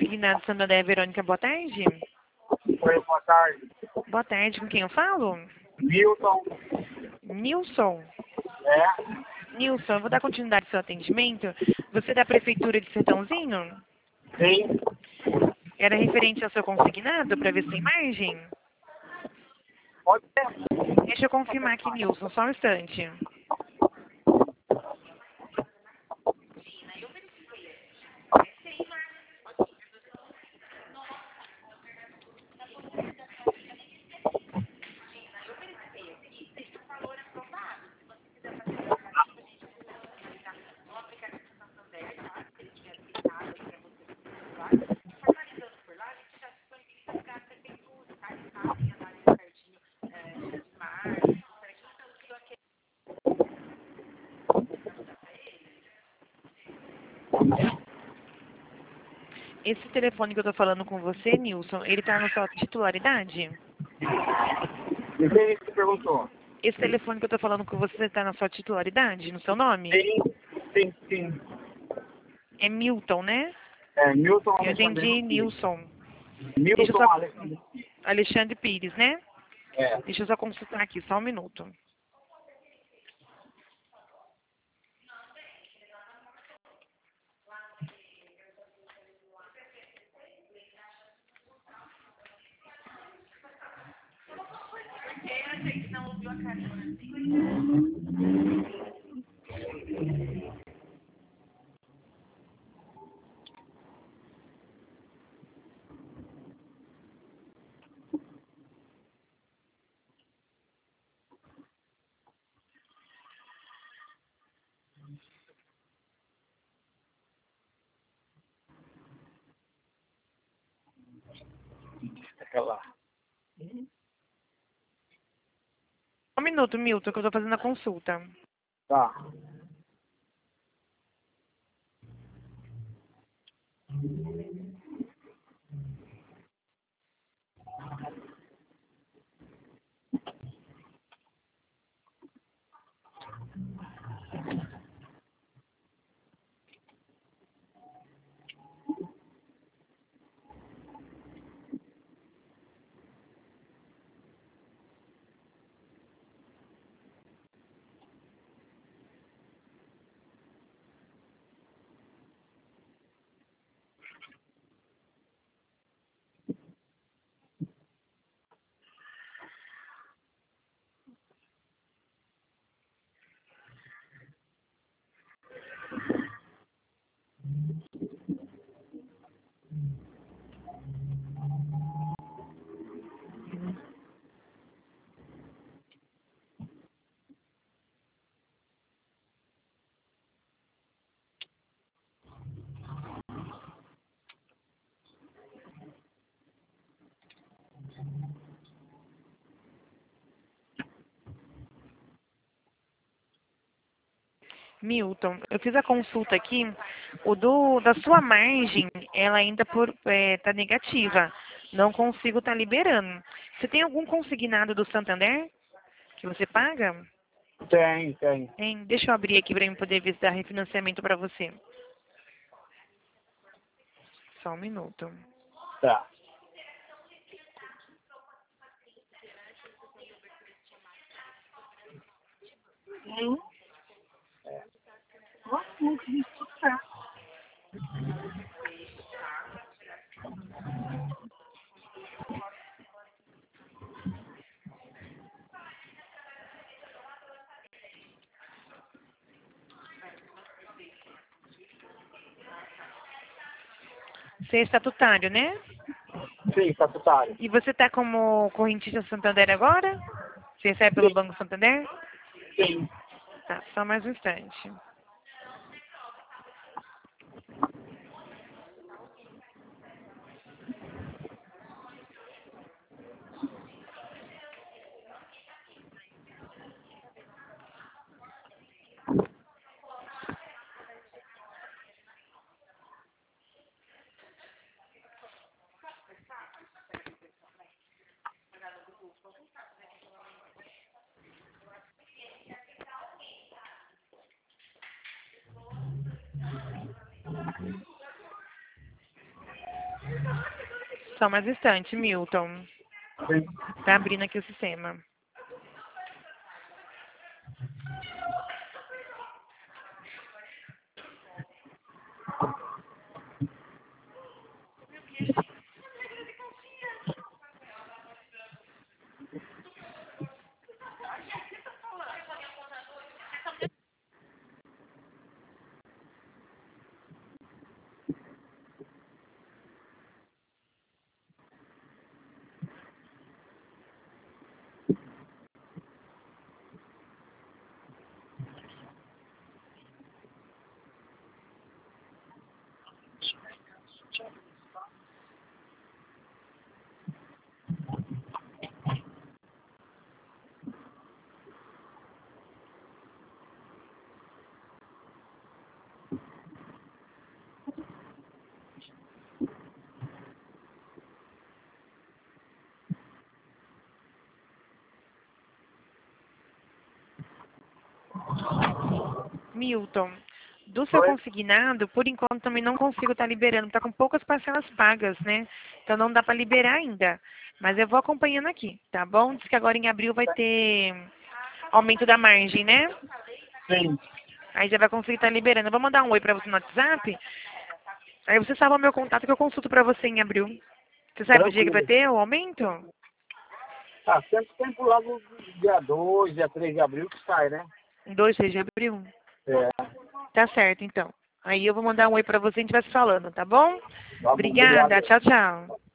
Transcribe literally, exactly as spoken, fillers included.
consignado Santander, Verônica, boa tarde. Oi, boa tarde. Boa tarde, com quem eu falo? Milton. Nilson. É? Nilson, eu vou dar continuidade ao seu atendimento. Você é da Prefeitura de Sertãozinho? Sim. Era referente ao seu consignado, para ver se tem margem? Pode ser. Deixa eu confirmar aqui, Nilson, só um instante. Esse telefone que eu tô falando com você, Nilson, ele tá na sua titularidade? E quem que perguntou? Esse telefone que eu tô falando com você tá na sua titularidade, no seu nome? Sim, sim, sim. É Milton, né? É, Milton Eu Alexandre. entendi, Nilson. Deixa eu Milton só... Alexandre. Alexandre Pires, né? É. Deixa eu só consultar aqui, só um minuto. Aquela. Um minuto, Milton, que eu tô fazendo a consulta. Tá. Milton, eu fiz a consulta aqui, o do, da sua margem, ela ainda por, é, tá negativa. Não consigo estar liberando. Você tem algum consignado do Santander que você paga? Tem, tem. Tem. Deixa eu abrir aqui para eu poder ver se dá refinanciamento para você. Só um minuto. Tá. Hum. É. Você é estatutário, né? Sim, estatutário. E você está como correntista Santander agora? Você recebe pelo Sim, Banco Santander? sim. Tá, só mais um instante. Só mais instante, Milton. Sim. Tá abrindo aqui o sistema. Milton, do seu Oi? consignado, por enquanto também não consigo estar liberando. Está com poucas parcelas pagas, né? Então não dá para liberar ainda. Mas eu vou acompanhando aqui, tá bom? Diz que agora em abril vai ter aumento da margem, né? Sim. Aí já vai conseguir estar liberando. Eu vou mandar um oi para você no WhatsApp. Aí você salva meu contato que eu consulto para você em abril. Você sabe o dia que vai Tranquilo. ter o aumento? Ah, sempre tem pro lado do dia dois, dia três de abril que sai, né? dois, três de abril? É. Tá certo, então. Aí eu vou mandar um oi para você e a gente vai se falando, tá bom? Tá bom, Obrigada. obrigado. Tchau, tchau.